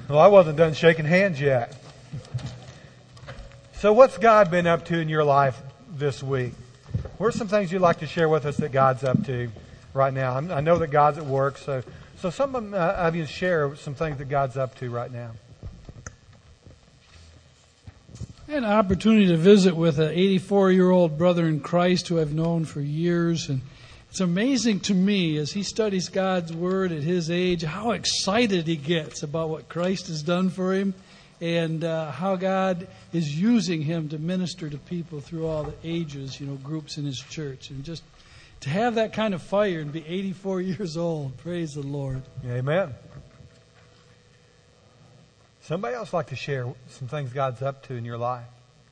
Well, I wasn't done shaking hands yet. So what's God been up to in your life this week? What are some things you'd like to share with us that God's up to right now? I know that God's at work, so some of you share some things that God's up to right now. I had an opportunity to visit with an 84-year-old brother in Christ who I've known for years, and it's amazing to me as he studies God's Word at his age how excited he gets about what Christ has done for him and how God is using him to minister to people through all the ages, groups in his church. And just to have that kind of fire and be 84 years old, praise the Lord. Amen. Somebody else like to share some things God's up to in your life?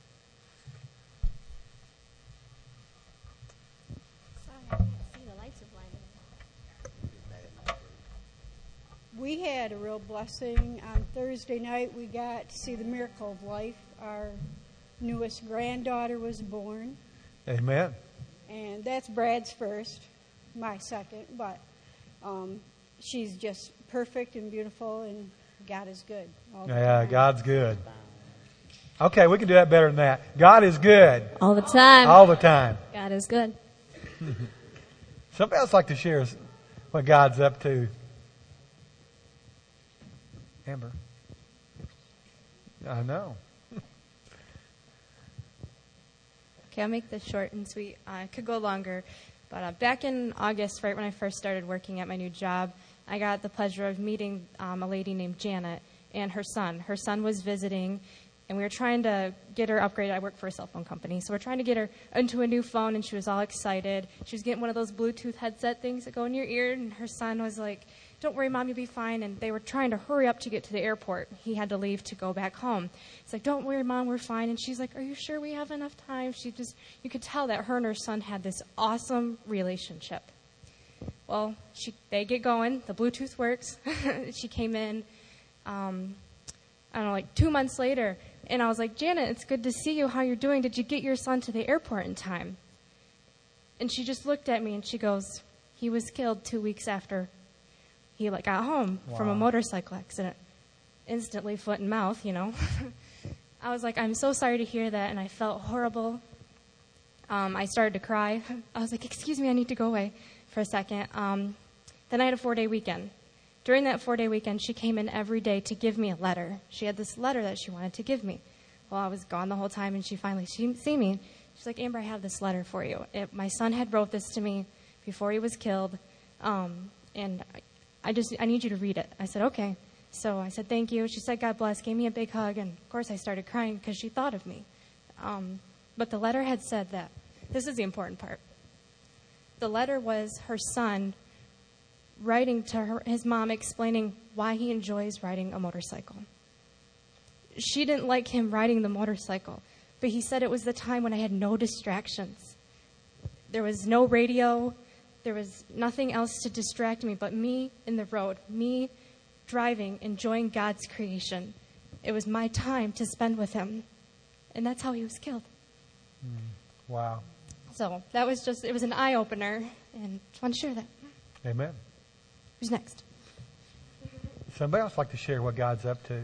We had a real blessing. On Thursday night, we got to see the miracle of life. Our newest granddaughter was born. Amen. And that's Brad's first, my second. But she's just perfect and beautiful, and God is good. Yeah, God's good. Okay, we can do that better than that. God is good. All the time. All the time. God is good. Somebody else like to share what God's up to? Amber. I know. Okay, I'll make this short and sweet. I could go longer, but back in August, right when I first started working at my new job, I got the pleasure of meeting a lady named Janet and her son. Her son was visiting, and we were trying to get her upgraded. I work for a cell phone company, so we're trying to get her into a new phone, and she was all excited. She was getting one of those Bluetooth headset things that go in your ear, and her son was like, "Don't worry, Mom, you'll be fine." And they were trying to hurry up to get to the airport. He had to leave to go back home. It's like, "Don't worry, Mom, we're fine." And she's like, "Are you sure we have enough time?" You could tell that her and her son had this awesome relationship. Well, they get going. The Bluetooth works. She came in, I don't know, like 2 months later. And I was like, "Janet, it's good to see you. How you're doing? Did you get your son to the airport in time?" And she just looked at me and she goes, "He was killed 2 weeks after he got home from a motorcycle accident." Instantly foot and mouth, I was like, "I'm so sorry to hear that," and I felt horrible. I started to cry. I was like, "Excuse me, I need to go away for a second." Then I had a 4-day weekend. During that 4-day weekend, she came in every day to give me a letter. She had this letter that she wanted to give me. Well, I was gone the whole time, and she finally seen me. She's like, "Amber, I have this letter for you. My son had wrote this to me before he was killed, and I need you to read it." I said, "Okay." So I said, "Thank you." She said, "God bless," gave me a big hug, and of course I started crying because she thought of me. But the letter had said that. This is the important part. The letter was her son writing to his mom explaining why he enjoys riding a motorcycle. She didn't like him riding the motorcycle, but he said it was the time when I had no distractions. There was no radio. There was nothing else to distract me but me in the road, me driving, enjoying God's creation. It was my time to spend with him. And that's how he was killed. Wow. So that was it was an eye-opener, and just want to share that. Amen. Who's next? Somebody else like to share what God's up to?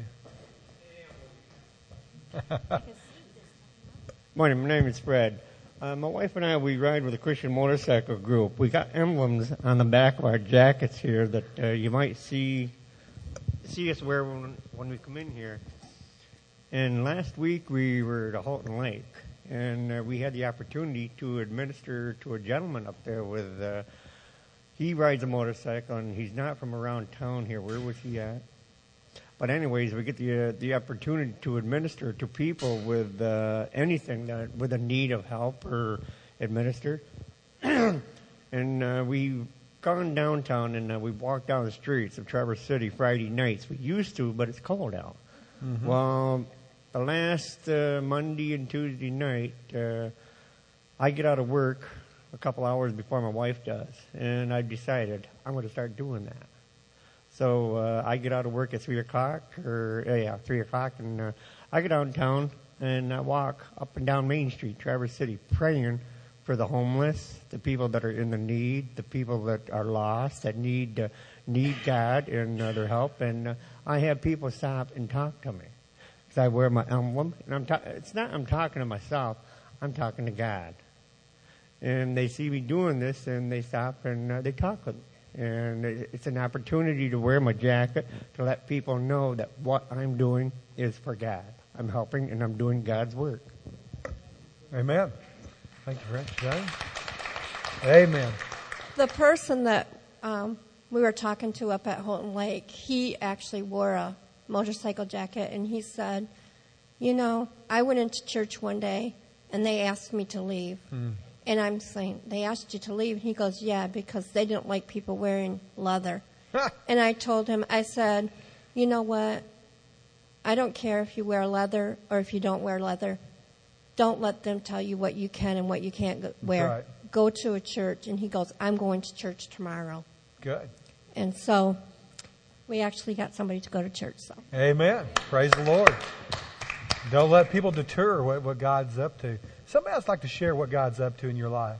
Morning, my name is Fred. My wife and I, we ride with a Christian motorcycle group. We got emblems on the back of our jackets here that you might see us wear when we come in here. And last week we were at Halton Lake, and we had the opportunity to administer to a gentleman up there with, he rides a motorcycle, and he's not from around town here. Where was he at? But anyways, we get the opportunity to administer to people with anything with a need of help or administer. And we've gone downtown and we walked down the streets of Traverse City Friday nights. We used to, but it's cold out. Mm-hmm. Well, the last Monday and Tuesday night, I get out of work a couple hours before my wife does, and I decided I'm going to start doing that. So I get out of work at 3 o'clock, 3 o'clock, and I get downtown and I walk up and down Main Street, Traverse City, praying for the homeless, the people that are in the need, the people that are lost, that need God and their help. And I have people stop and talk to me. Because I wear my emblem. And I'm talking to myself. I'm talking to God. And they see me doing this, and they stop and they talk with me. And it's an opportunity to wear my jacket to let people know that what I'm doing is for God. I'm helping, and I'm doing God's work. Amen. Thank you, French. Jane? Amen. The person that we were talking to up at Holton Lake, he actually wore a motorcycle jacket, and he said, I went into church one day, and they asked me to leave. And I'm saying, they asked you to leave? And he goes, yeah, because they didn't like people wearing leather. And I told him, I said, you know what? I don't care if you wear leather or if you don't wear leather. Don't let them tell you what you can and what you can't wear. Right. Go to a church. And he goes, I'm going to church tomorrow. Good. And so we actually got somebody to go to church. So. Amen. Praise the Lord. Don't let people deter what God's up to. Somebody else like to share what God's up to in your life?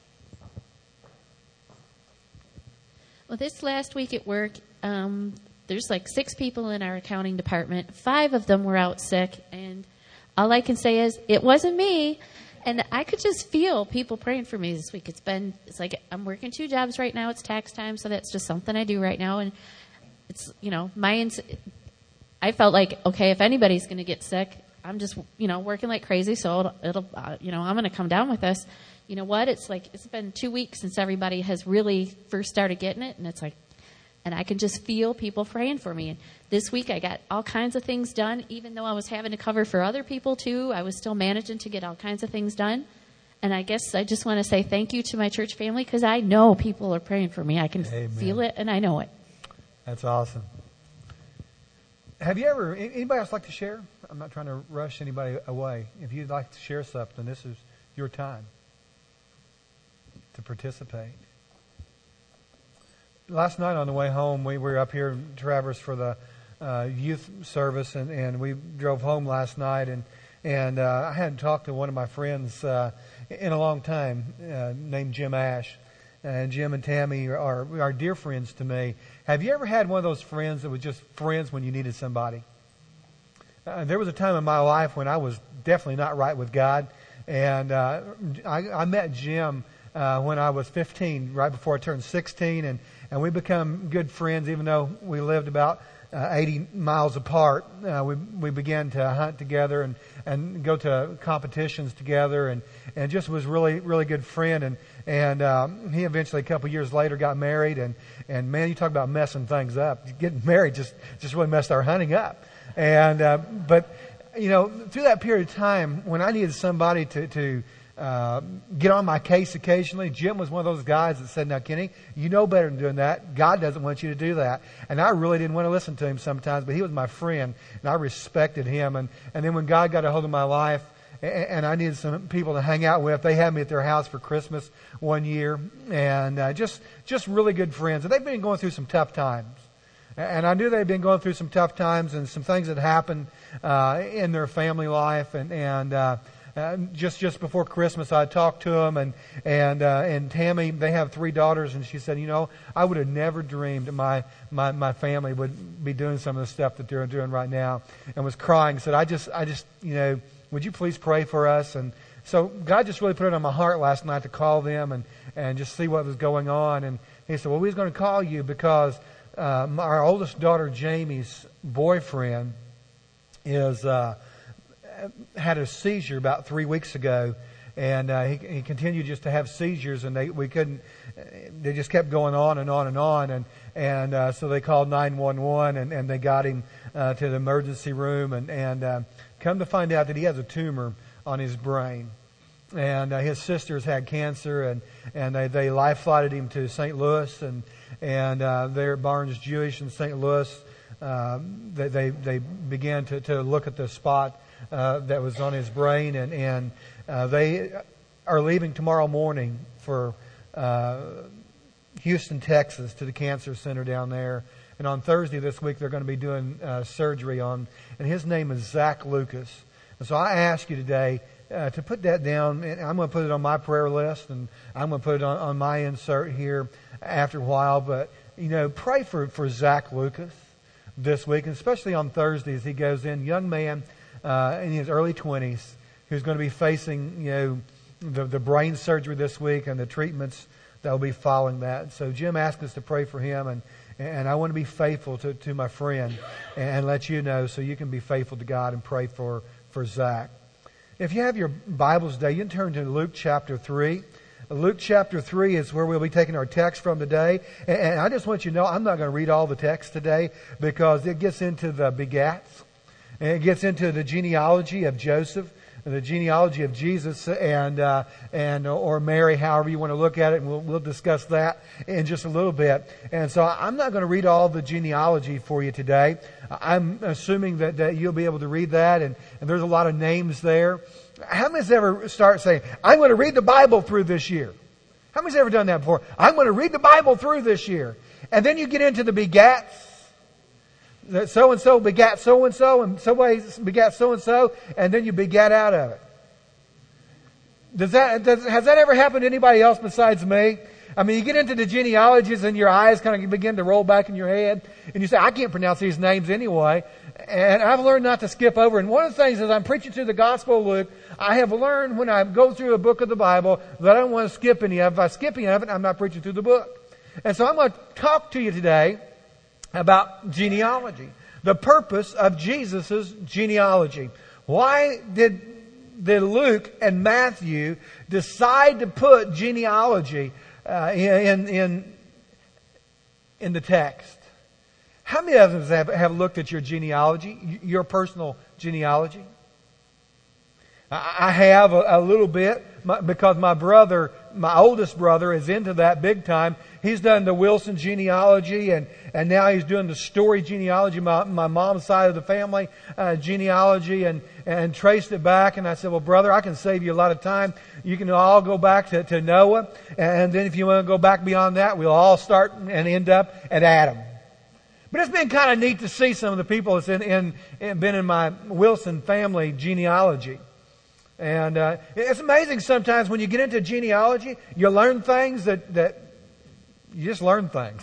Well, this last week at work, there's like 6 people in our accounting department. 5 of them were out sick, and all I can say is it wasn't me. And I could just feel people praying for me this week. It's like I'm working 2 jobs right now. It's tax time, so that's just something I do right now. And it's, I felt like, okay, if anybody's going to get sick, I'm just, working like crazy, so it'll I'm going to come down with this. You know what? It's been 2 weeks since everybody has really first started getting it, and it's like, and I can just feel people praying for me. And this week I got all kinds of things done, even though I was having to cover for other people too. I was still managing to get all kinds of things done. And I guess I just want to say thank you to my church family, because I know people are praying for me. I can feel it, and I know it. That's awesome. Have you ever, anybody else like to share? I'm not trying to rush anybody away. If you'd like to share something, this is your time to participate. Last night on the way home, we were up here in Traverse for the youth service, and we drove home last night, and I hadn't talked to one of my friends in a long time named Jim Ash. And Jim and Tammy are dear friends to me. Have you ever had one of those friends that was just friends when you needed somebody? There was a time in my life when I was definitely not right with God, and I met Jim when I was 15, right before I turned 16, and we become good friends, even though we lived about 80 miles apart. We began to hunt together and go to competitions together, and just was really, really good friend. And he eventually, a couple years later, got married. And man, you talk about messing things up. Getting married just really messed our hunting up. But through that period of time, when I needed somebody to get on my case occasionally, Jim was one of those guys that said, now, Kenny, you know better than doing that. God doesn't want you to do that. And I really didn't want to listen to him sometimes, but he was my friend, and I respected him. And then when God got a hold of my life, and I needed some people to hang out with, they had me at their house for Christmas one year, and just really good friends. And they've been going through some tough times. And I knew they'd been going through some tough times and some things that happened in their family life, and just before Christmas, I talked to them, and Tammy, they have 3 daughters, and she said, I would have never dreamed my family would be doing some of the stuff that they're doing right now, and was crying. Said, I just, would you please pray for us? And so God just really put it on my heart last night to call them and just see what was going on. And he said, well, we was going to call you because our oldest daughter, Jamie's boyfriend, had a seizure about 3 weeks ago, and he continued just to have seizures, and they just kept going on and on and on, and so they called 911, and they got him to the emergency room, and come to find out that he has a tumor on his brain, and his sisters had cancer, and they life flighted him to St. Louis, and there at Barnes Jewish in St. Louis, they began to look at the spot that was on his brain, and they are leaving tomorrow morning for Houston, Texas, to the cancer center down there. And on Thursday this week, they're going to be doing surgery on, and his name is Zach Lucas. And so I ask you today to put that down, and I'm going to put it on my prayer list, and I'm going to put it on my insert here after a while. But, pray for Zach Lucas. this week, and especially on Thursday as he goes in. Young man in his early 20s who's going to be facing, the brain surgery this week and the treatments that will be following that. So Jim asked us to pray for him, and I want to be faithful to my friend and let you know so you can be faithful to God and pray for Zach. If you have your Bibles today, you can turn to Luke chapter 3. Luke chapter 3 is where we'll be taking our text from today. And I just want you to know I'm not going to read all the text today because it gets into the begats. And it gets into the genealogy of Joseph, the genealogy of Jesus and or Mary, however you want to look at it. And we'll discuss that in just a little bit. And so I'm not going to read all the genealogy for you today. I'm assuming that you'll be able to read that. And there's a lot of names there. How many's ever start saying, I'm going to read the Bible through this year? How many's ever done that before? I'm going to read the Bible through this year. And then you get into the begats. That so-and-so begat so-and-so, and somebody begat so-and-so, and then you begat out of it. Has that ever happened to anybody else besides me? I mean, you get into the genealogies and your eyes kind of begin to roll back in your head, and you say, I can't pronounce these names anyway. And I've learned not to skip over. And one of the things as I'm preaching through the Gospel of Luke, I have learned when I go through a book of the Bible that I don't want to skip any of it. If I skip any of it, I'm not preaching through the book. And so I'm going to talk to you today about genealogy. The purpose of Jesus' genealogy. Why did Luke and Matthew decide to put genealogy in the text? How many of us have looked at your genealogy, your personal genealogy? I have a little bit because my oldest brother is into that big time. He's done the Wilson genealogy and now he's doing the Story genealogy, my mom's side of the family genealogy and traced it back. And I said, well, brother, I can save you a lot of time. You can all go back to Noah. And then if you want to go back beyond that, we'll all start and end up at Adam. But it's been kind of neat to see some of the people that's been in my Wilson family genealogy. And it's amazing sometimes when you get into genealogy, you learn things that you just learn things.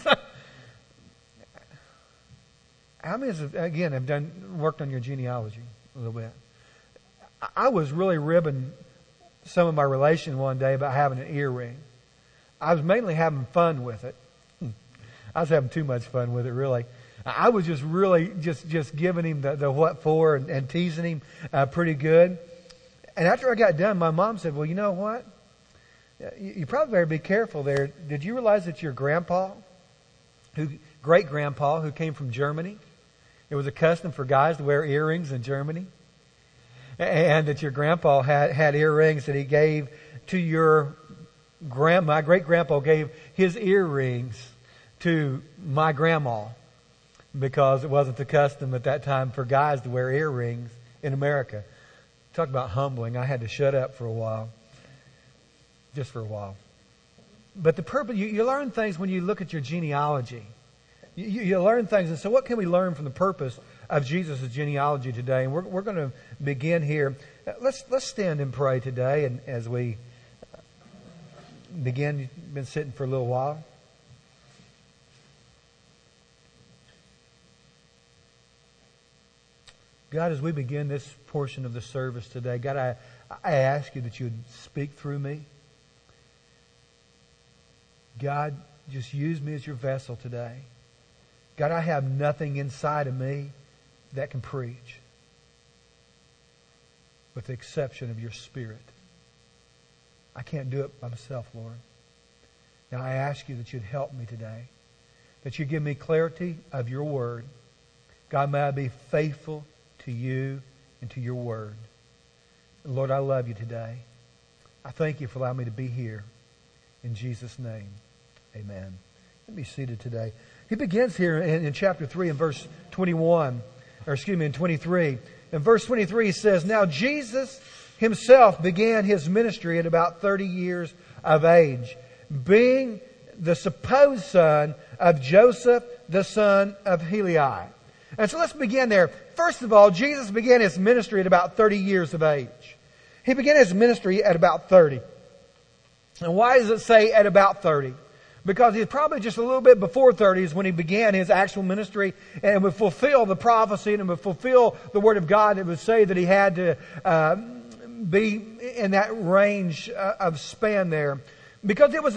How many, again, have worked on your genealogy a little bit? I was really ribbing some of my relation one day about having an earring. I was mainly having fun with it. I was having too much fun with it, really. I was just really just giving him the what for and teasing him pretty good. And after I got done, my mom said, well, you know what? You probably better be careful there. Did you realize that your great-grandpa, who came from Germany, it was a custom for guys to wear earrings in Germany? And that your grandpa had earrings that he gave to my great-grandpa gave his earrings to my grandma because it wasn't the custom at that time for guys to wear earrings in America. Talk about humbling. I had to shut up for a while. Just for a while. But the purpose, you learn things when you look at your genealogy. You learn things. And so what can we learn from the purpose of Jesus' genealogy today? And we're going to begin here. Let's stand and pray today. And as we begin, you've been sitting for a little while. God, as we begin this portion of the service today, God, I ask you that you would speak through me. God, just use me as your vessel today. God, I have nothing inside of me that can preach with the exception of your Spirit. I can't do it by myself, Lord. Now I ask you that you'd help me today, that you give me clarity of your word. God, may I be faithful to you and to your word. And Lord, I love you today. I thank you for allowing me to be here. In Jesus' name, amen. Let me be seated today. He begins here in chapter 3 in verse 21, in 23. In verse 23 he says, Now Jesus himself began his ministry at about 30 years of age, being the supposed son of Joseph, the son of Heli. And so let's begin there. First of all, Jesus began his ministry at about 30 years of age. He began his ministry at about 30. And why does it say at about 30? because he's probably just a little bit before 30s when he began his actual ministry, and would fulfill the prophecy and would fulfill the Word of God. It would say that he had to be in that range of span there, because it was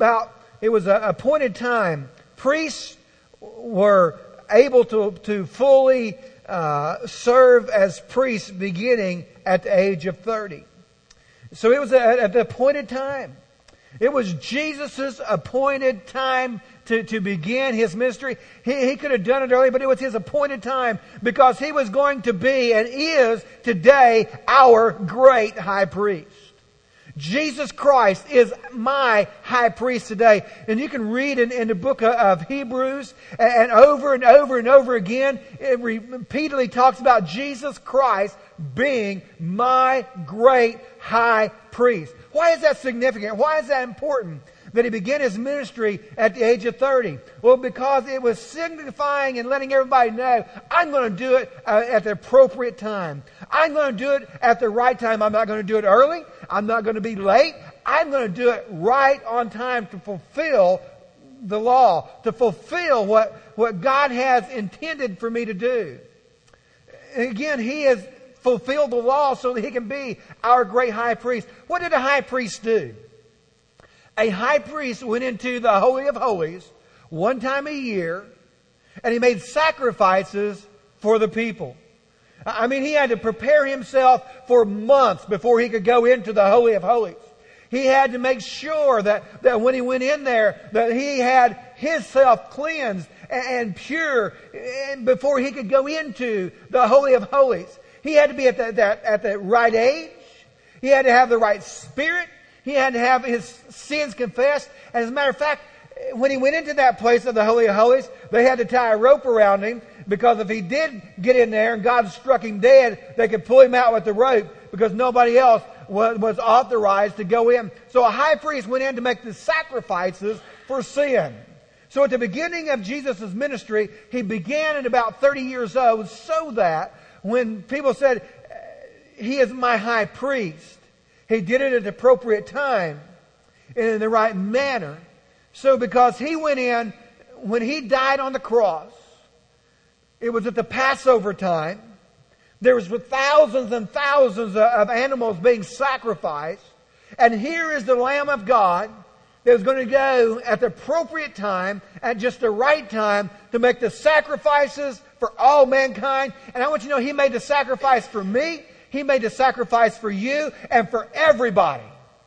a appointed time. Priests were able to fully serve as priests beginning at the age of 30. So it was at the appointed time. It was Jesus' appointed time to begin His ministry. He could have done it early, but it was His appointed time, because He was going to be and is today our great high priest. Jesus Christ is my high priest today. And you can read in the book of Hebrews, and over and over and over again, it repeatedly talks about Jesus Christ being my great high priest. Why is that significant? Why is that important that He began His ministry at the age of 30? Well, because it was signifying and letting everybody know, I'm going to do it at the appropriate time. I'm going to do it at the right time. I'm not going to do it early. I'm not going to be late. I'm going to do it right on time to fulfill the law, to fulfill what God has intended for me to do. And again, He has fulfilled the law so that He can be our great high priest. What did a high priest do? A high priest went into the Holy of Holies one time a year, and he made sacrifices for the people. I mean, he had to prepare himself for months before he could go into the Holy of Holies. He had to make sure that when he went in there, that he had himself cleansed and pure before he could go into the Holy of Holies. He had to be at the right age. He had to have the right spirit. He had to have his sins confessed. And as a matter of fact, when he went into that place of the Holy of Holies, they had to tie a rope around him, because if he did get in there and God struck him dead, they could pull him out with the rope, because nobody else was authorized to go in. So a high priest went in to make the sacrifices for sin. So at the beginning of Jesus' ministry, He began at about 30 years old, so that when people said, He is my high priest, He did it at the appropriate time and in the right manner. So because He went in, when He died on the cross, it was at the Passover time. There was thousands and thousands of animals being sacrificed. And here is the Lamb of God that was going to go at the appropriate time, at just the right time, to make the sacrifices for all mankind. And I want you to know, He made the sacrifice for me. He made the sacrifice for you and for everybody.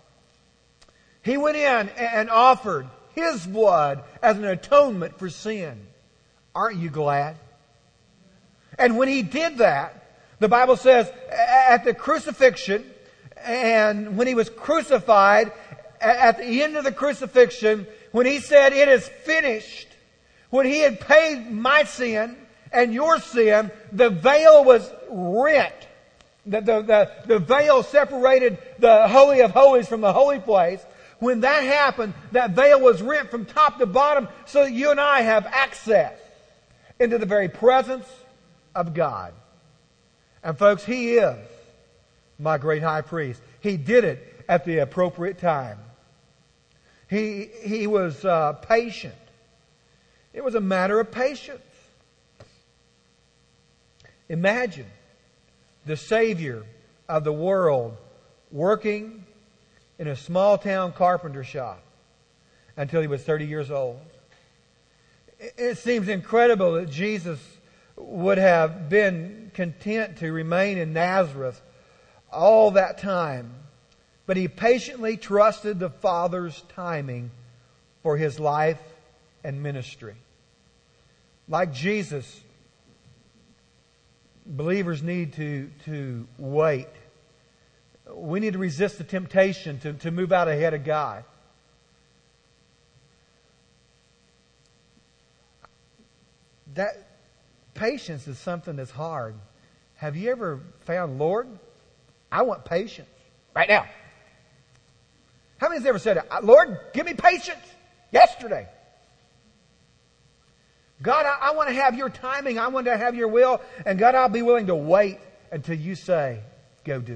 He went in and offered His blood as an atonement for sin. Aren't you glad? And when He did that, the Bible says at the crucifixion, and when He was crucified, at the end of the crucifixion, when He said, "It is finished," when He had paid my sin and your sin, the veil was rent. The veil separated the Holy of Holies from the holy place. When that happened, that veil was rent from top to bottom, so that you and I have access into the very presence of God. And folks, He is my great high priest. He did it at the appropriate time. He was patient. It was a matter of patience. Imagine the Savior of the world working in a small town carpenter shop until He was 30 years old. It seems incredible that Jesus would have been content to remain in Nazareth all that time, but He patiently trusted the Father's timing for His life and ministry. Like Jesus, believers need to wait. We need to resist the temptation to move out ahead of God. That patience is something that's hard. Have you ever found, Lord, I want patience right now? How many has ever said, Lord, give me patience yesterday? God, I want to have your timing. I want to have your will. And God, I'll be willing to wait until you say, go do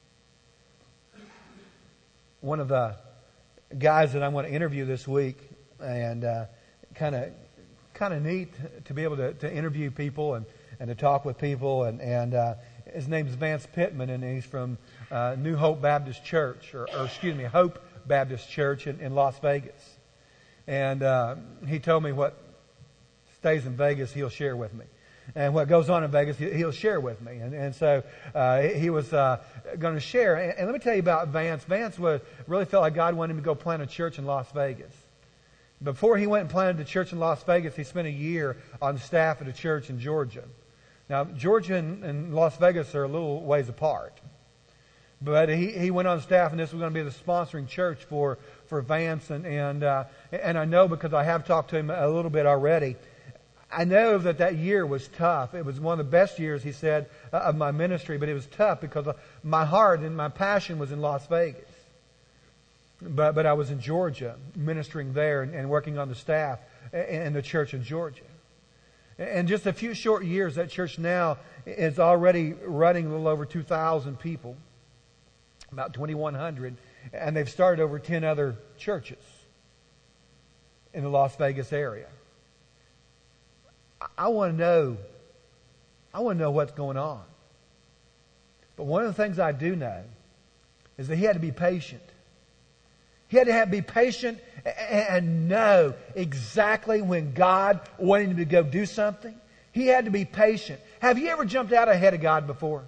it. One of the guys that I want to interview this week and kind of neat to be able to interview people and to talk with people. And his name's Vance Pittman, and he's from New Hope Baptist Church, or Hope Baptist Church in Las Vegas. And he told me what stays in Vegas, he'll share with me. And what goes on in Vegas, he'll share with me. And so he was going to share. And let me tell you about Vance. Vance really felt like God wanted him to go plant a church in Las Vegas. Before he went and planted the church in Las Vegas, he spent a year on staff at a church in Georgia. Now, Georgia and Las Vegas are a little ways apart. But he went on staff, and this was going to be the sponsoring church for Vance. And I know, because I have talked to him a little bit already, I know that year was tough. It was one of the best years, he said, of my ministry. But it was tough because my heart and my passion was in Las Vegas. But I was in Georgia, ministering there and working on the staff in the church in Georgia. And just a few short years, that church now is already running a little over 2,000 people, about 2,100, and they've started over 10 other churches in the Las Vegas area. I want to know what's going on. But one of the things I do know is that he had to be patient. He had to be patient and know exactly when God wanted him to go do something. He had to be patient. Have you ever jumped out ahead of God before?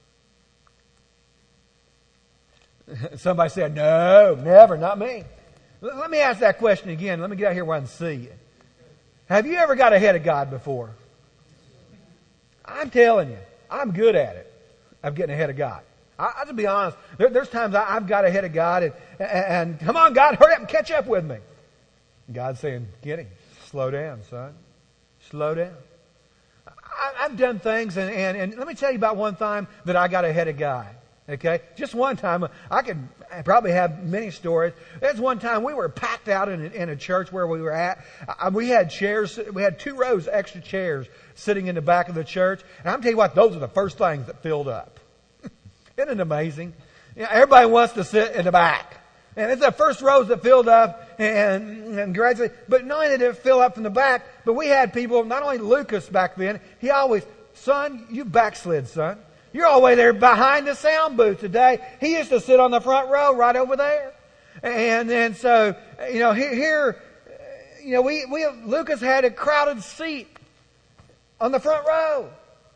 Somebody said, no, never, not me. Let me ask that question again. Let me get out here where I can see you. Have you ever got ahead of God before? I'm telling you, I'm good at it, of getting ahead of God. I'll just be honest. There's times I've got ahead of God and come on, God, hurry up and catch up with me. God's saying, get him. Slow down, son. Slow down. I've done things, and let me tell you about one time that I got ahead of God. Okay? Just one time. I could probably have many stories. There's one time we were packed out in a church where we were at. We had chairs. We had 2 rows extra chairs sitting in the back of the church. And I'm telling you what, those are the first things that filled up. Isn't it amazing? You know, everybody wants to sit in the back. And it's the first rows that filled up and gradually. But not only did it fill up from the back, but we had people, not only Lucas back then, he always, son, you backslid, son. You're all the way there behind the sound booth today. He used to sit on the front row right over there. And so, you know, here, you know, Lucas had a crowded seat on the front row.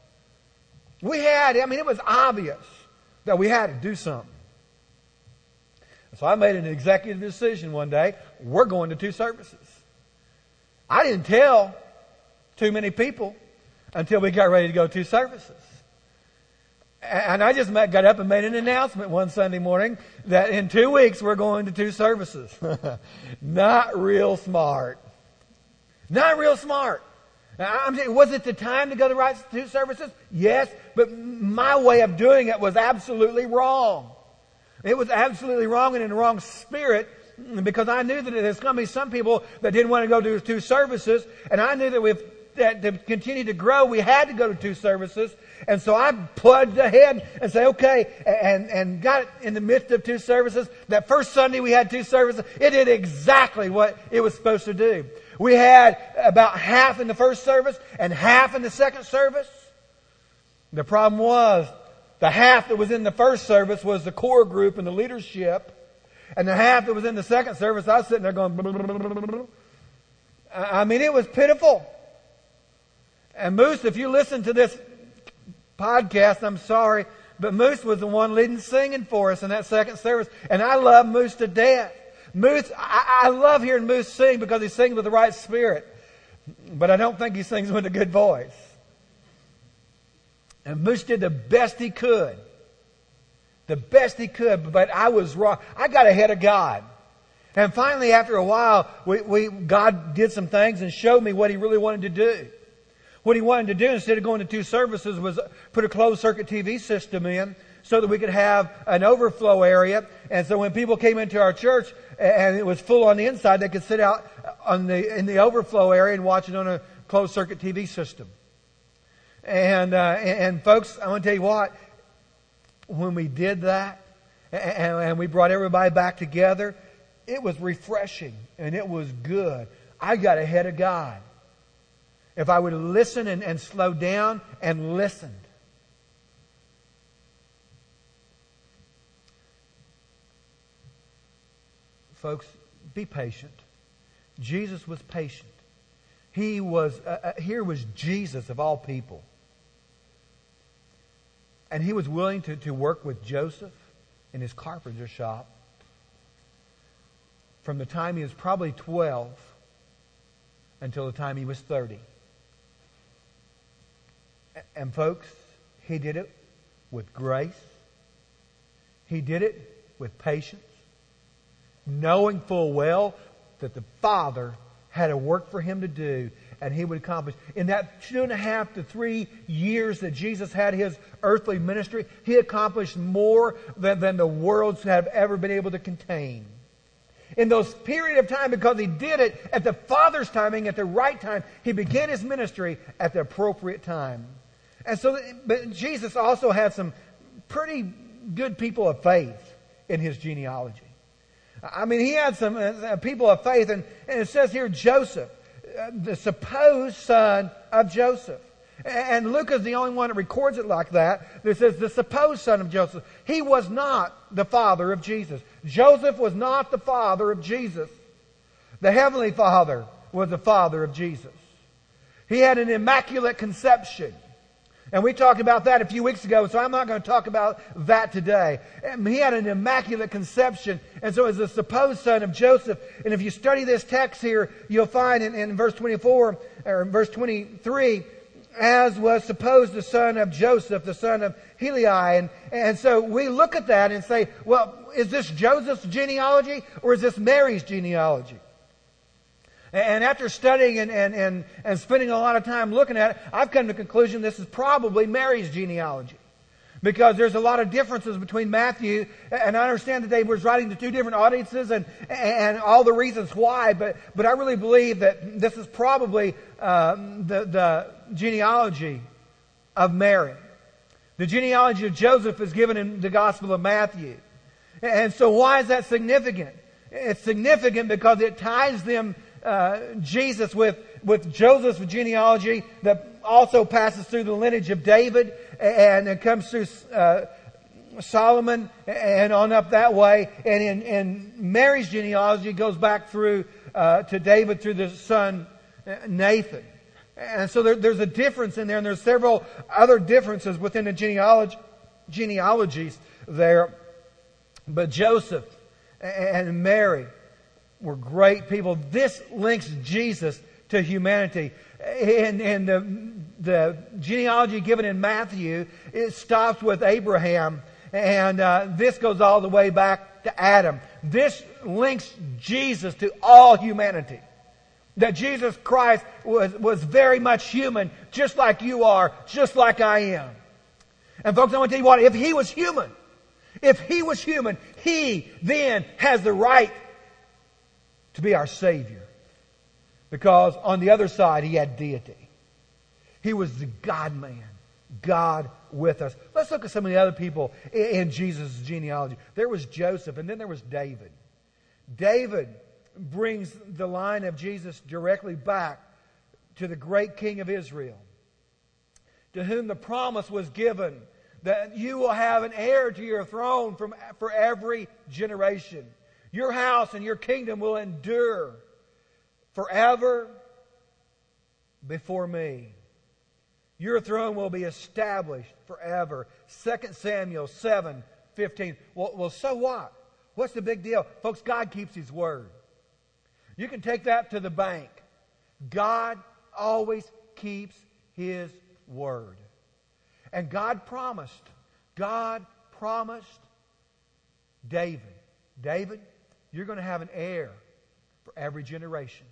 It was obvious that we had to do something. So I made an executive decision one day. We're going to 2 services. I didn't tell too many people until we got ready to go to 2 services. And I just got up and made an announcement one Sunday morning that in 2 weeks we're going to 2 services. Not real smart. Not real smart. I'm saying, was it the time to go to the right 2 services? Yes, but my way of doing it was absolutely wrong. It was absolutely wrong and in the wrong spirit, because I knew that there's going to be some people that didn't want to go to 2 services, and I knew that to continue to grow, we had to go to 2 services. And so I plunged ahead and said, okay, and got in the midst of 2 services. That first Sunday we had 2 services. It did exactly what it was supposed to do. We had about half in the first service and half in the second service. The problem was, the half that was in the first service was the core group and the leadership. And the half that was in the second service, I was sitting there going, it was pitiful. And Moose, if you listen to this podcast, I'm sorry, but Moose was the one leading singing for us in that second service. And I love Moose to death. Moose, I love hearing Moose sing because he sings with the right spirit. But I don't think he sings with a good voice. And Moose did the best he could. The best he could, but I was wrong. I got ahead of God. And finally, after a while, God did some things and showed me what he really wanted to do. What he wanted to do, instead of going to 2 services, was put a closed-circuit TV system in so that we could have an overflow area. And so when people came into our church and it was full on the inside, they could sit out in the overflow area and watch it on a closed-circuit TV system. And folks, I want to tell you what, when we did that and we brought everybody back together, it was refreshing and it was good. I got ahead of God. If I would listen and slow down and listened. Folks, be patient. Jesus was patient. Here was Jesus of all people. And he was willing to work with Joseph in his carpenter shop from the time he was probably 12 until the time he was 30. And folks, he did it with grace. He did it with patience, knowing full well that the Father had a work for him to do, and he would accomplish. In that 2.5 to 3 years that Jesus had his earthly ministry, he accomplished more than the worlds have ever been able to contain. In those period of time, because he did it at the Father's timing, at the right time, he began his ministry at the appropriate time. And so, but Jesus also had some pretty good people of faith in his genealogy. I mean, he had some people of faith, and it says here Joseph, the supposed son of Joseph. And Luke is the only one that records it like that. It says the supposed son of Joseph. He was not the father of Jesus. Joseph was not the father of Jesus. The Heavenly Father was the father of Jesus. He had an immaculate conception. And we talked about that a few weeks ago, so I'm not going to talk about that today. He had an immaculate conception, and so as the supposed son of Joseph. And if you study this text here, you'll find in verse 24, or verse 23, as was supposed the son of Joseph, the son of Heli. And so we look at that and say, well, is this Joseph's genealogy, or is this Mary's genealogy? And after studying and spending a lot of time looking at it, I've come to the conclusion this is probably Mary's genealogy. Because there's a lot of differences between Matthew, and I understand that they were writing to two different audiences and all the reasons why, but I really believe that this is probably the genealogy of Mary. The genealogy of Joseph is given in the Gospel of Matthew. And so why is that significant? It's significant because it ties them Jesus with Joseph's genealogy that also passes through the lineage of David, and it comes through Solomon and on up that way. And in Mary's genealogy goes back through to David through the son Nathan. And so there's a difference in there, and there's several other differences within the genealogies there. But Joseph and Mary were great people. This links Jesus to humanity. And the genealogy given in Matthew, it stops with Abraham. And this goes all the way back to Adam. This links Jesus to all humanity. That Jesus Christ was very much human, just like you are, just like I am. And folks, I want to tell you what, if He was human, He then has the right to be our Savior. Because on the other side, He had deity. He was the God-man. God with us. Let's look at some of the other people in Jesus' genealogy. There was Joseph, and then there was David. David brings the line of Jesus directly back to the great King of Israel, to whom the promise was given that you will have an heir to your throne for every generation. Your house and your kingdom will endure forever before me. Your throne will be established forever. 2 Samuel 7:15. Well, so what? What's the big deal? Folks, God keeps His word. You can take that to the bank. God always keeps His word. And God promised David, you're going to have an heir for every generation.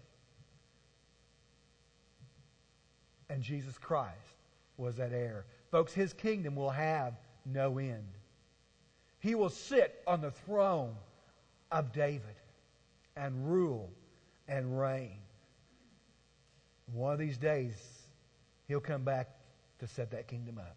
And Jesus Christ was that heir. Folks, His kingdom will have no end. He will sit on the throne of David and rule and reign. One of these days, He'll come back to set that kingdom up.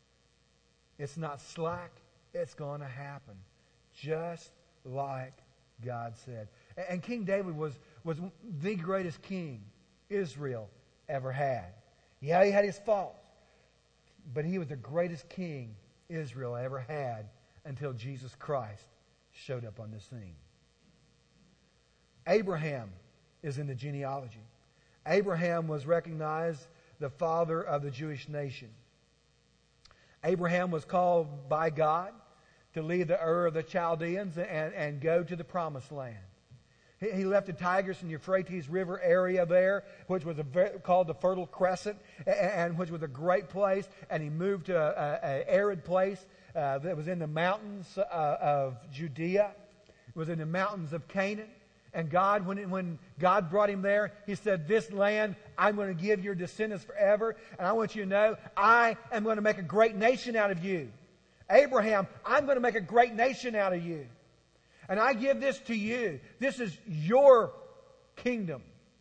It's not slack. It's going to happen. Just like God said. And King David was the greatest king Israel ever had. Yeah, he had his faults, but he was the greatest king Israel ever had until Jesus Christ showed up on the scene. Abraham is in the genealogy. Abraham was recognized the father of the Jewish nation. Abraham was called by God to leave the Ur of the Chaldeans and go to the Promised Land. He left the Tigris and Euphrates River area there, which was called the Fertile Crescent, and which was a great place. And he moved to an arid place that was in the mountains of Judea. It was in the mountains of Canaan. And God, when God brought him there, He said, "This land I'm going to give your descendants forever. And I want you to know, I am going to make a great nation out of you. Abraham, I'm going to make a great nation out of you. And I give this to you. This is your kingdom."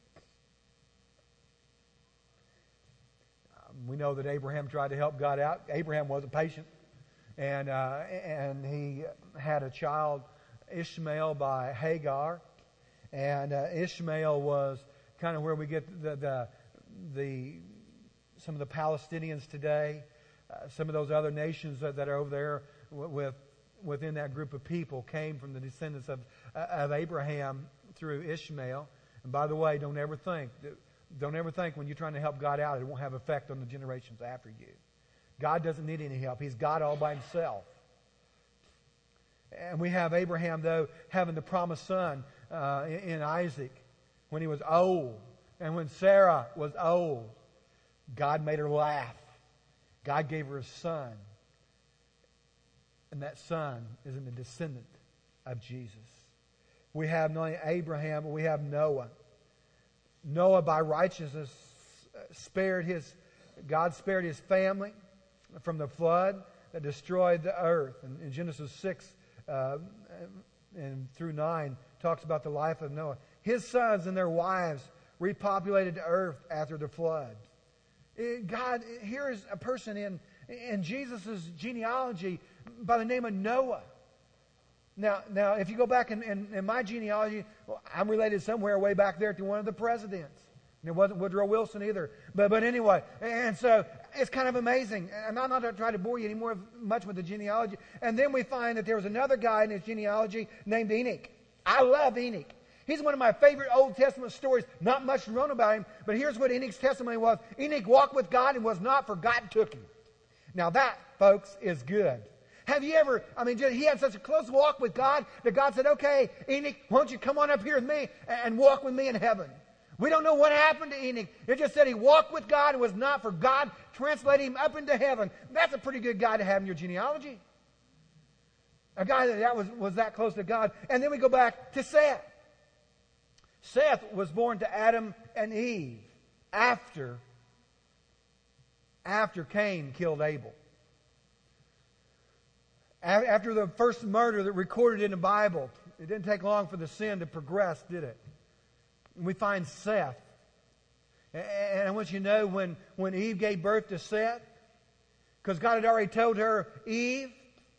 We know that Abraham tried to help God out. Abraham wasn't patient. And he had a child, Ishmael, by Hagar. And Ishmael was kind of where we get some of the Palestinians today. Some of those other nations that are over there within that group of people came from the descendants of Abraham through Ishmael. And by the way, don't ever think when you're trying to help God out, it won't have effect on the generations after you. God doesn't need any help. He's God all by Himself. And we have Abraham, though, having the promised son in Isaac when he was old. And when Sarah was old, God made her laugh. God gave her a son. And that son is in the descendant of Jesus. We have not only Abraham, but we have Noah. Noah, by righteousness, God spared his family from the flood that destroyed the earth. And in Genesis 6 and through 9 talks about the life of Noah. His sons and their wives repopulated the earth after the flood. God, here is a person in Jesus' genealogy by the name of Noah. Now, if you go back in my genealogy, well, I'm related somewhere way back there to one of the presidents. And it wasn't Woodrow Wilson either. But anyway, and so it's kind of amazing. And I'm not going to try to bore you much with the genealogy. And then we find that there was another guy in his genealogy named Enoch. I love Enoch. He's one of my favorite Old Testament stories. Not much known about him, but here's what Enoch's testimony was. Enoch walked with God and was not, for God took him. Now that, folks, is good. Have you ever, he had such a close walk with God that God said, "Okay, Enoch, why don't you come on up here with me and walk with me in heaven?" We don't know what happened to Enoch. It just said he walked with God and was not, for God translated him up into heaven. That's a pretty good guy to have in your genealogy. A guy that was that close to God. And then we go back to Seth. Seth was born to Adam and Eve after Cain killed Abel. After the first murder that recorded in the Bible. It didn't take long for the sin to progress, did it? And we find Seth. And I want you to know when Eve gave birth to Seth, because God had already told her, Eve,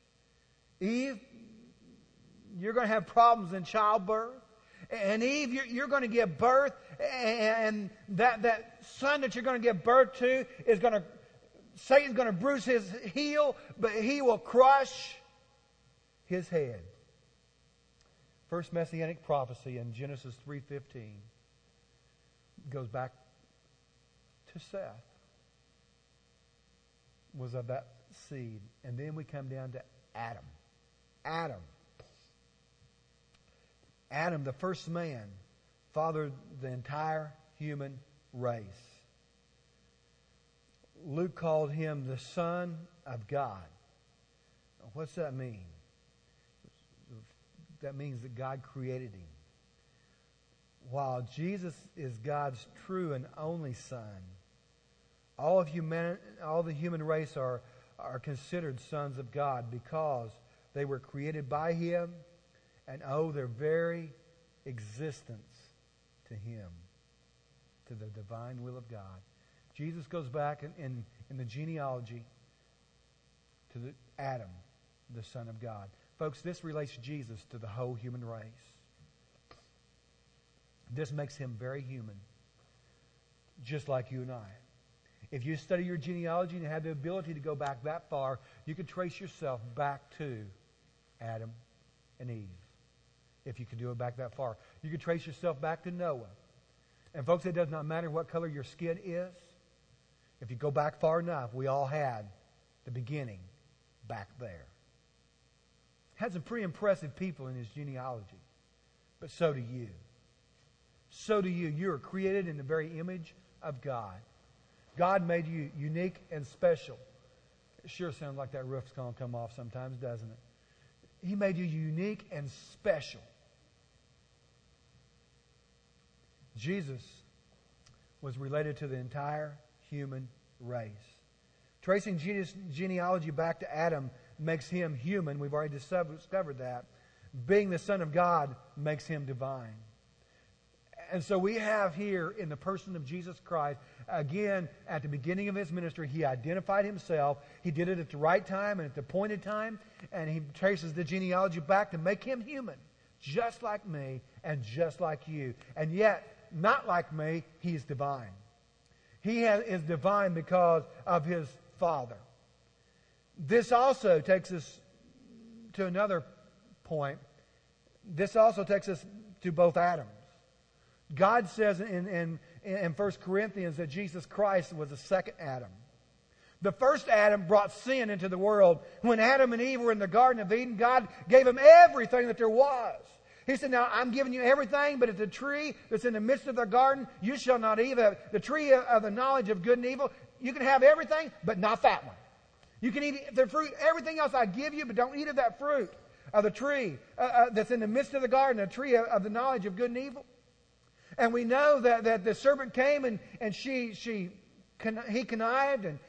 you're going to have problems in childbirth. And Eve, you're going to give birth, and that son that you're going to give birth to Satan's going to bruise his heel, but he will crush his head. First messianic prophecy in Genesis 3:15 goes back to Seth. Was of that seed. And then we come down to Adam. Adam, the first man, fathered the entire human race. Luke called him the Son of God. Now, what's that mean? That means that God created him. While Jesus is God's true and only Son, all the human race are considered sons of God because they were created by Him and owe their very existence to Him, to the divine will of God. Jesus goes back in the genealogy to Adam, the Son of God. Folks, this relates Jesus to the whole human race. This makes him very human, just like you and I. If you study your genealogy and have the ability to go back that far, you can trace yourself back to Adam and Eve. If you could do it back that far. You could trace yourself back to Noah. And folks, it does not matter what color your skin is. If you go back far enough, we all had the beginning back there. Had some pretty impressive people in his genealogy. But so do you. So do you. You are created in the very image of God. God made you unique and special. It sure sounds like that roof's going to come off sometimes, doesn't it? He made you unique and special. Jesus was related to the entire human race. Tracing Jesus' genealogy back to Adam makes him human. We've already discovered that. Being the Son of God makes him divine. And so we have here in the person of Jesus Christ, again, at the beginning of his ministry, he identified himself. He did it at the right time and at the appointed time. And he traces the genealogy back to make him human, just like me and just like you. And yet, not like me, he's divine. He is divine because of his Father. This also takes us to another point. This also takes us to both Adams. God says in 1 Corinthians that Jesus Christ was the second Adam. The first Adam brought sin into the world. When Adam and Eve were in the Garden of Eden, God gave them everything that there was. He said, now I'm giving you everything, but at the tree that's in the midst of the garden, you shall not eat of the tree of the knowledge of good and evil. You can have everything, but not that one. You can eat the fruit, everything else I give you, but don't eat of that fruit of the tree that's in the midst of the garden, the tree of the knowledge of good and evil. And we know that the serpent came and he connived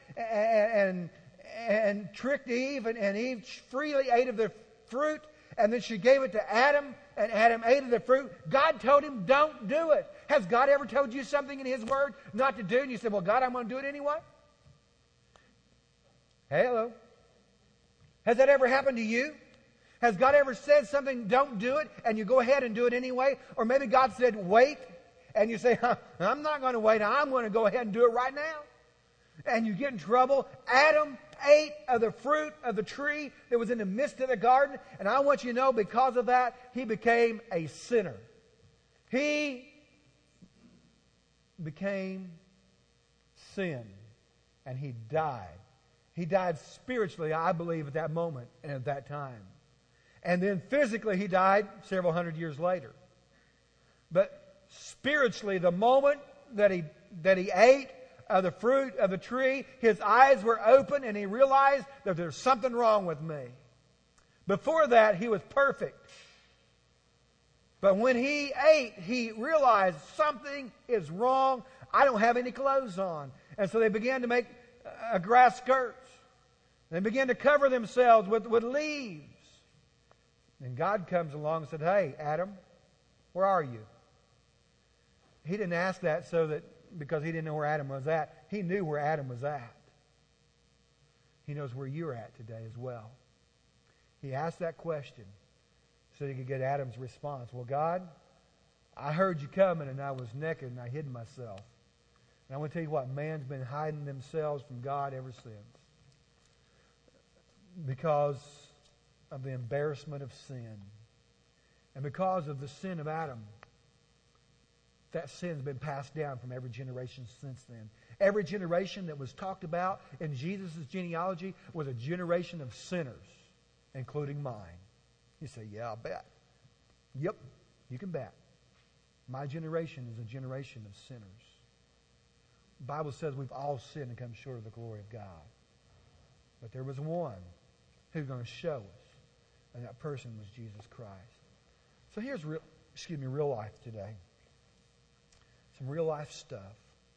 and tricked Eve, and Eve freely ate of the fruit, and then she gave it to Adam, and Adam ate of the fruit. God told him, don't do it. Has God ever told you something in his word not to do? And you said, well, God, I'm going to do it anyway? Hello. Has that ever happened to you? Has God ever said something, don't do it, and you go ahead and do it anyway? Or maybe God said, wait, and you say, I'm not going to wait, I'm going to go ahead and do it right now. And you get in trouble. Adam ate of the fruit of the tree that was in the midst of the garden, and I want you to know, because of that, he became a sinner. He became sin, and he died. He died spiritually, I believe, at that moment and at that time. And then physically he died several hundred years later. But spiritually, the moment that he ate of the fruit of the tree, his eyes were open and he realized that there's something wrong with me. Before that, he was perfect. But when he ate, he realized something is wrong. I don't have any clothes on. And so they began to make grass skirts. They began to cover themselves with leaves. And God comes along and said, hey, Adam, where are you? He didn't ask that because he didn't know where Adam was at. He knew where Adam was at. He knows where you're at today as well. He asked that question so he could get Adam's response. Well, God, I heard you coming and I was naked and I hid myself. And I want to tell you what, man's been hiding themselves from God ever since. Because of the embarrassment of sin. And because of the sin of Adam, that sin's been passed down from every generation since then. Every generation that was talked about in Jesus' genealogy was a generation of sinners, including mine. You say, yeah, I'll bet. Yep, you can bet. My generation is a generation of sinners. The Bible says we've all sinned and come short of the glory of God. But there was one who's going to show us. And that person was Jesus Christ. So here's real life today. Some real life stuff.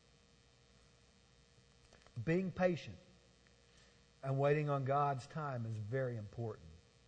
Being patient and waiting on God's time is very important.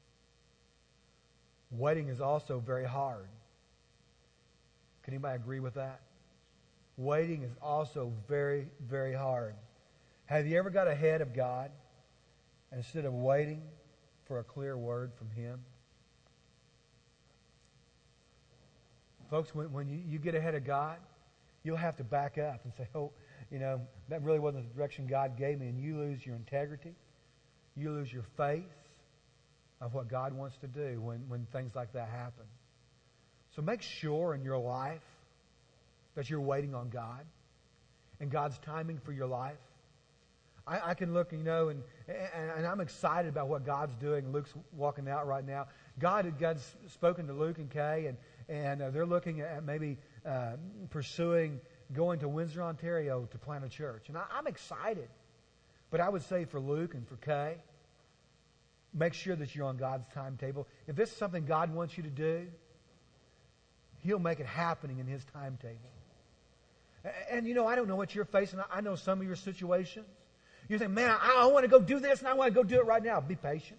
Waiting is also very hard. Can anybody agree with that? Waiting is also very, very hard. Have you ever got ahead of God and instead of waiting for a clear word from Him? Folks, when you get ahead of God, you'll have to back up and say, oh, that really wasn't the direction God gave me. And you lose your integrity. You lose your faith of what God wants to do when things like that happen. So make sure in your life that you're waiting on God and God's timing for your life. I can look, and I'm excited about what God's doing. Luke's walking out right now. God's spoken to Luke and Kay, and they're looking at maybe pursuing going to Windsor, Ontario to plant a church. And I'm excited. But I would say for Luke and for Kay, make sure that you're on God's timetable. If this is something God wants you to do, He'll make it happening in His timetable. And I don't know what you're facing. I know some of your situations. You think, man, I want to go do this and I want to go do it right now. Be patient.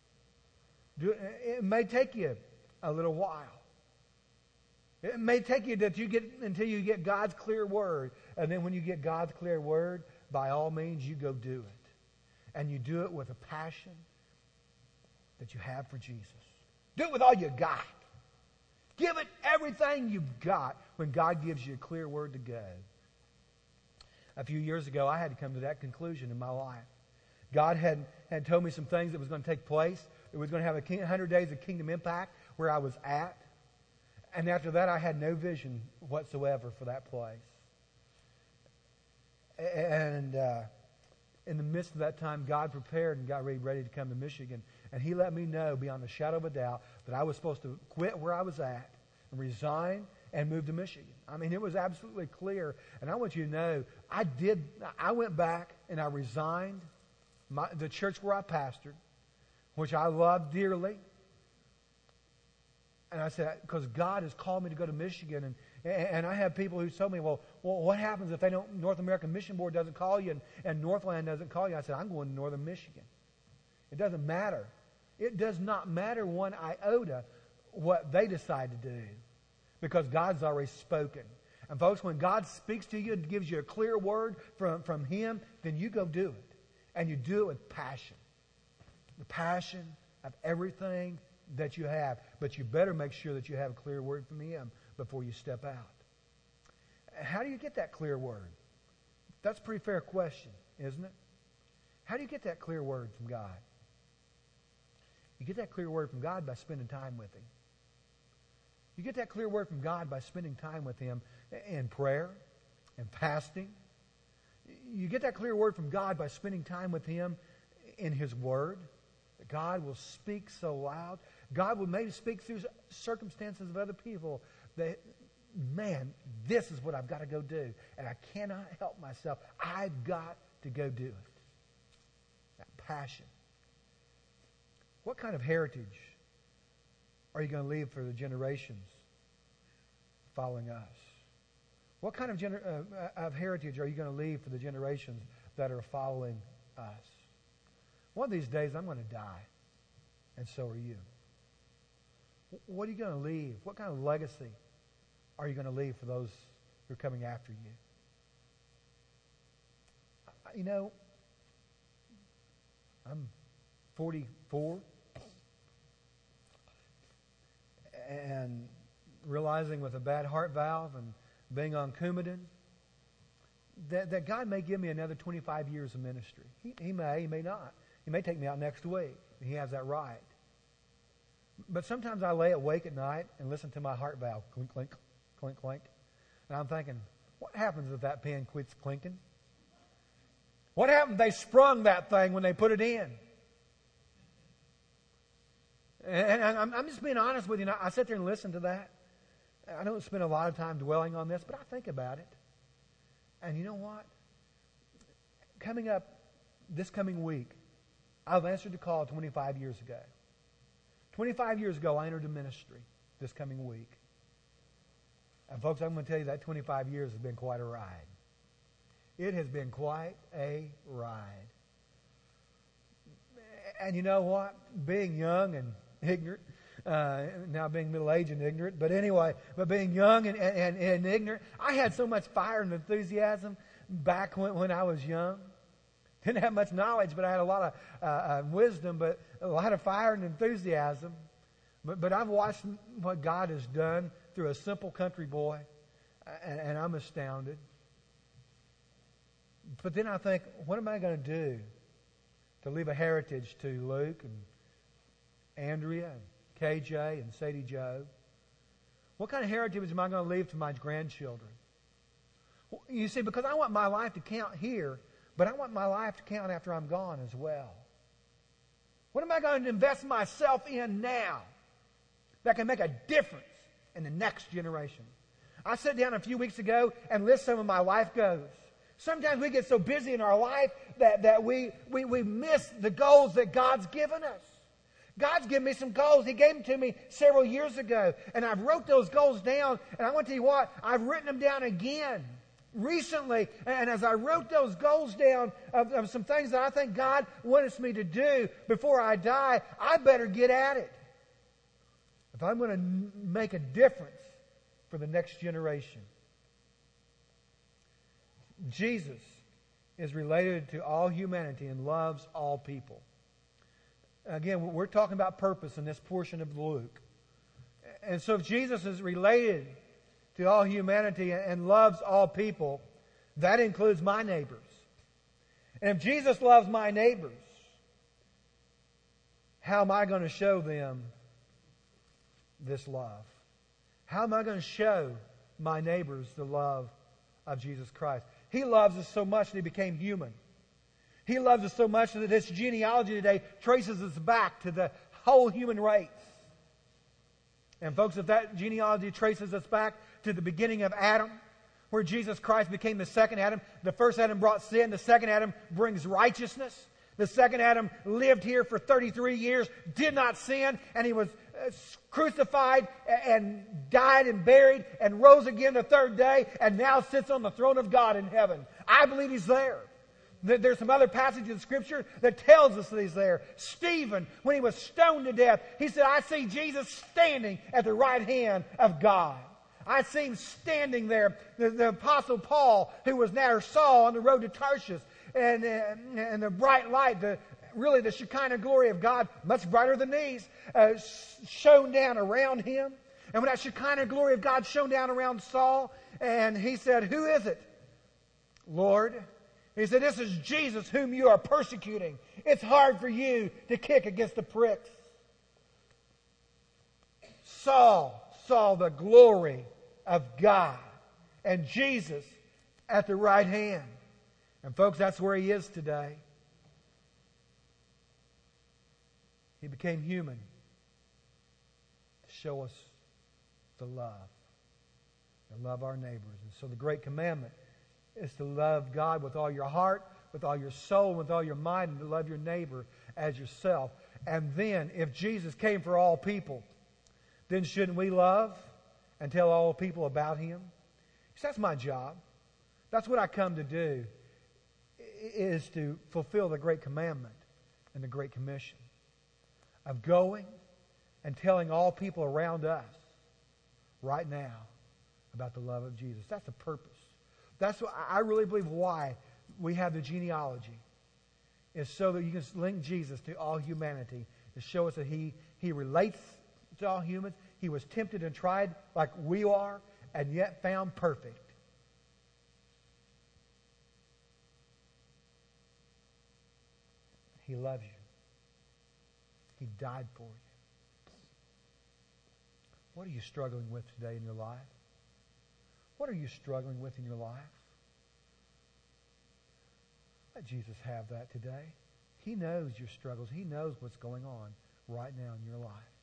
It may take you a little while. It may take you until you get God's clear word. And then when you get God's clear word, by all means, you go do it. And you do it with a passion that you have for Jesus. Do it with all you got. Give it everything you've got when God gives you a clear word to go. A few years ago, I had to come to that conclusion in my life. God had told me some things that was going to take place. It was going to have 100 days of kingdom impact where I was at. And after that, I had no vision whatsoever for that place. And in the midst of that time, God prepared and got ready to come to Michigan. And He let me know beyond a shadow of a doubt that I was supposed to quit where I was at and resign and move to Michigan. I mean, it was absolutely clear. And I want you to know, I went back and I resigned the church where I pastored, which I loved dearly. And I said, because God has called me to go to Michigan. And I have people who told me, well, what happens if North American Mission Board doesn't call you and Northland doesn't call you? I said, I'm going to Northern Michigan. It doesn't matter. It does not matter one iota what they decide to do, because God's already spoken. And folks, when God speaks to you and gives you a clear word from Him, then you go do it. And you do it with passion. The passion of everything that you have. But you better make sure that you have a clear word from Him before you step out. How do you get that clear word? That's a pretty fair question, isn't it? How do you get that clear word from God? You get that clear word from God by spending time with Him. You get that clear word from God by spending time with Him in prayer and fasting. You get that clear word from God by spending time with Him in His Word. God will speak so loud. God will maybe speak through circumstances of other people that, man, this is what I've got to go do. And I cannot help myself. I've got to go do it. That passion. What kind of heritage are you going to leave for the generations following us? What kind of heritage are you going to leave for the generations that are following us? One of these days, I'm going to die, and so are you. What are you going to leave? What kind of legacy are you going to leave for those who are coming after you? I'm 44, and realizing with a bad heart valve and being on Coumadin, that God may give me another 25 years of ministry. He may not. He may take me out next week. He has that right. But sometimes I lay awake at night and listen to my heart valve clink, clink, clink, clink. And I'm thinking, what happens if that pen quits clinking? What happened if they sprung that thing when they put it in? And I'm just being honest with you. I sit there and listen to that. I don't spend a lot of time dwelling on this, but I think about it. And you know what? Coming up this coming week, I've answered the call 25 years ago. 25 years ago, I entered the ministry this coming week. And folks, I'm going to tell you that 25 years has been quite a ride. It has been quite a ride. And you know what? Being young and ignorant, now being middle-aged and ignorant, but anyway, being young and ignorant, I had so much fire and enthusiasm back when I was young. Didn't have much knowledge, but I had a lot of wisdom, but a lot of fire and enthusiasm. But I've watched what God has done through a simple country boy, and I'm astounded. But then I think, what am I going to do to leave a heritage to Luke and Andrea and KJ and Sadie Joe? What kind of heritage am I going to leave to my grandchildren? You see, because I want my life to count here, but I want my life to count after I'm gone as well. What am I going to invest myself in now that can make a difference in the next generation? I sat down a few weeks ago and list some of my life goals. Sometimes we get so busy in our life that we miss the goals that God's given us. God's given me some goals. He gave them to me several years ago. And I've wrote those goals down. And I want to tell you what, I've written them down again recently. And as I wrote those goals down of some things that I think God wants me to do before I die, I better get at it. If I'm going to make a difference for the next generation. Jesus is related to all humanity and loves all people. Again, we're talking about purpose in this portion of Luke. And so if Jesus is related to all humanity and loves all people, that includes my neighbors. And if Jesus loves my neighbors, how am I going to show them this love? How am I going to show my neighbors the love of Jesus Christ? He loves us so much that He became human. He loves us so much that this genealogy today traces us back to the whole human race. And folks, if that genealogy traces us back to the beginning of Adam, where Jesus Christ became the second Adam, the first Adam brought sin, the second Adam brings righteousness. The second Adam lived here for 33 years, did not sin, and he was crucified and died and buried and rose again the third day and now sits on the throne of God in heaven. I believe He's there. There's some other passage in Scripture that tells us that He's there. Stephen, when he was stoned to death, he said, I see Jesus standing at the right hand of God. I see Him standing there. The Apostle Paul, who was now Saul on the road to Tarshish, and the bright light, the Shekinah glory of God, much brighter than these, shone down around him. And when that Shekinah glory of God shone down around Saul, and he said, who is it, Lord? He said, this is Jesus whom you are persecuting. It's hard for you to kick against the pricks. Saul saw the glory of God and Jesus at the right hand. And folks, that's where He is today. He became human to show us the love. And love our neighbors. And so the great commandment is to love God with all your heart, with all your soul, with all your mind, and to love your neighbor as yourself. And then, if Jesus came for all people, then shouldn't we love and tell all people about Him? So that's my job. That's what I come to do, is to fulfill the great commandment and the great commission of going and telling all people around us right now about the love of Jesus. That's the purpose. That's what I really believe why we have the genealogy, is so that you can link Jesus to all humanity, to show us that He relates to all humans. He was tempted and tried like we are, and yet found perfect. He loves you. He died for you. What are you struggling with today in your life? What are you struggling with in your life? Let Jesus have that today. He knows your struggles. He knows what's going on right now in your life.